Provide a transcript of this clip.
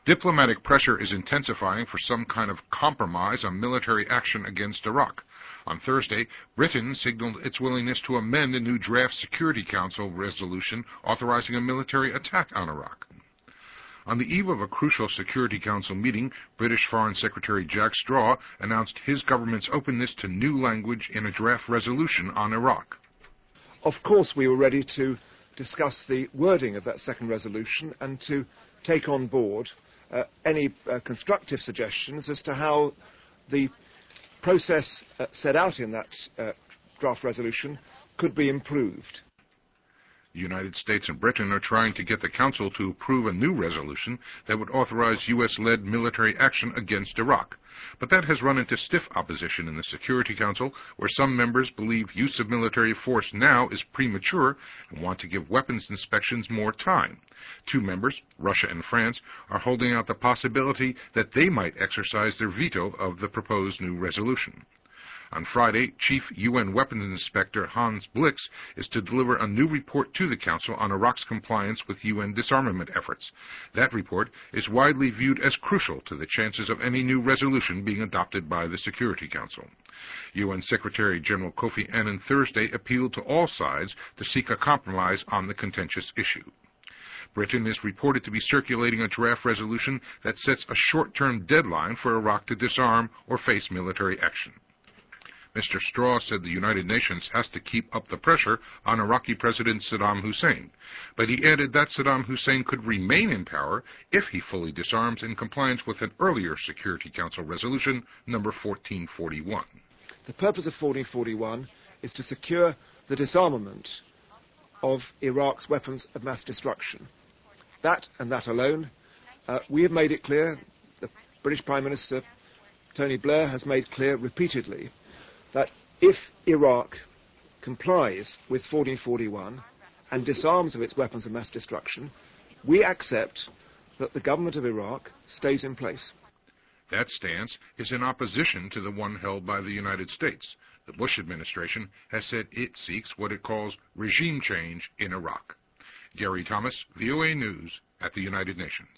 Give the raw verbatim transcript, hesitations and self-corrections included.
Diplomatic pressure is intensifying for some kind of compromise on military action against Iraq. On Thursday, Britain signaled its willingness to amend a new draft Security Council resolution authorizing a military attack on Iraq. On the eve of a crucial Security Council meeting, British Foreign Secretary Jack Straw announced his government's openness to new language in a draft resolution on Iraq. Of course, we were ready to discuss the wording of that second resolution and to take on board uh, any uh, constructive suggestions as to how the process uh, set out in that uh, draft resolution could be improved. The United States and Britain are trying to get the Council to approve a new resolution that would authorize U S-led military action against Iraq. But that has run into stiff opposition in the Security Council, where some members believe use of military force now is premature and want to give weapons inspections more time. Two members, Russia and France, are holding out the possibility that they might exercise their veto of the proposed new resolution. On Friday, Chief U N Weapons Inspector Hans Blix is to deliver a new report to the Council on Iraq's compliance with U N disarmament efforts. That report is widely viewed as crucial to the chances of any new resolution being adopted by the Security Council. U N Secretary General Kofi Annan Thursday appealed to all sides to seek a compromise on the contentious issue. Britain is reported to be circulating a draft resolution that sets a short-term deadline for Iraq to disarm or face military action. Mister Straw said the United Nations has to keep up the pressure on Iraqi President Saddam Hussein, but he added that Saddam Hussein could remain in power if he fully disarms in compliance with an earlier Security Council resolution, number fourteen forty-one. The purpose of fourteen forty-one is to secure the disarmament of Iraq's weapons of mass destruction. That and that alone. Uh, we have made it clear, the British Prime Minister Tony Blair has made clear repeatedly, that if Iraq complies with fourteen forty-one and disarms of its weapons of mass destruction, we accept that the government of Iraq stays in place. That stance is in opposition to the one held by the United States. The Bush administration has said it seeks what it calls regime change in Iraq. Gary Thomas, V O A News, at the United Nations.